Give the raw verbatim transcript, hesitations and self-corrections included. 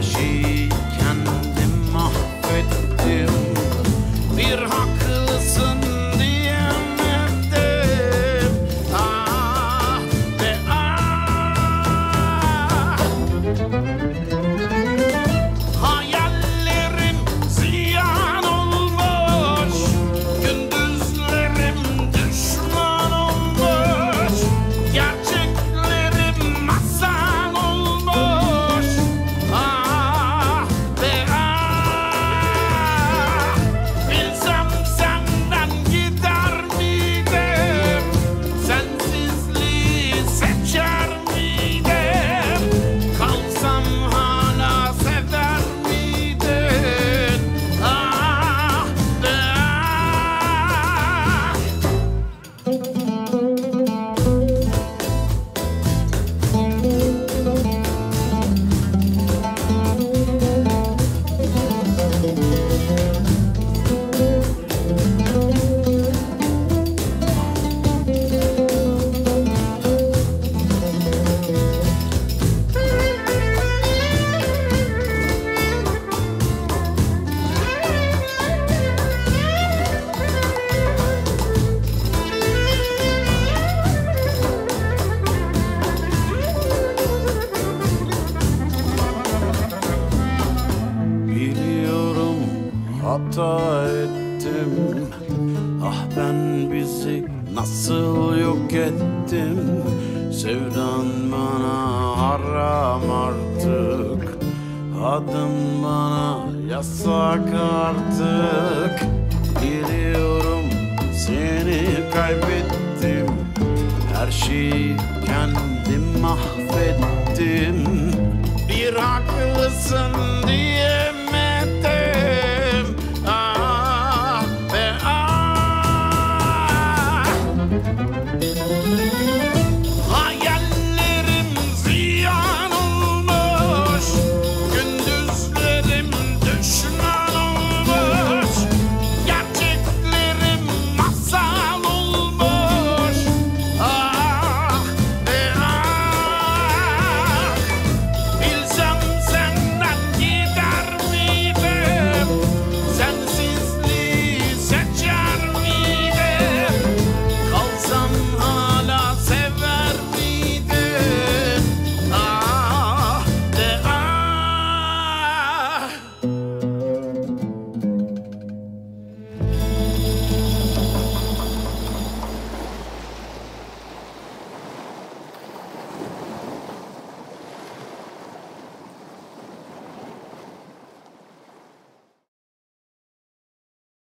her şeyi kendim mahvettim. Bir haklısın diyemedim. Ah ve ah. Hayallerim ziyan olmuş, gündüzlerim düşman olmuş, gerçeklerim masal olmuş. Ah ve ah. Bilsem senden gider miydim, sensizliği seçer miydim, kalsam hala sever miydin? Ah ve ah. Biliyorum hata ettim. Ah ben bizi nasıl yok ettim. Sevdan bana haram artık. Adım bana yasak artık. Biliyorum seni kaybettim. Her şeyi kendim mahvettim.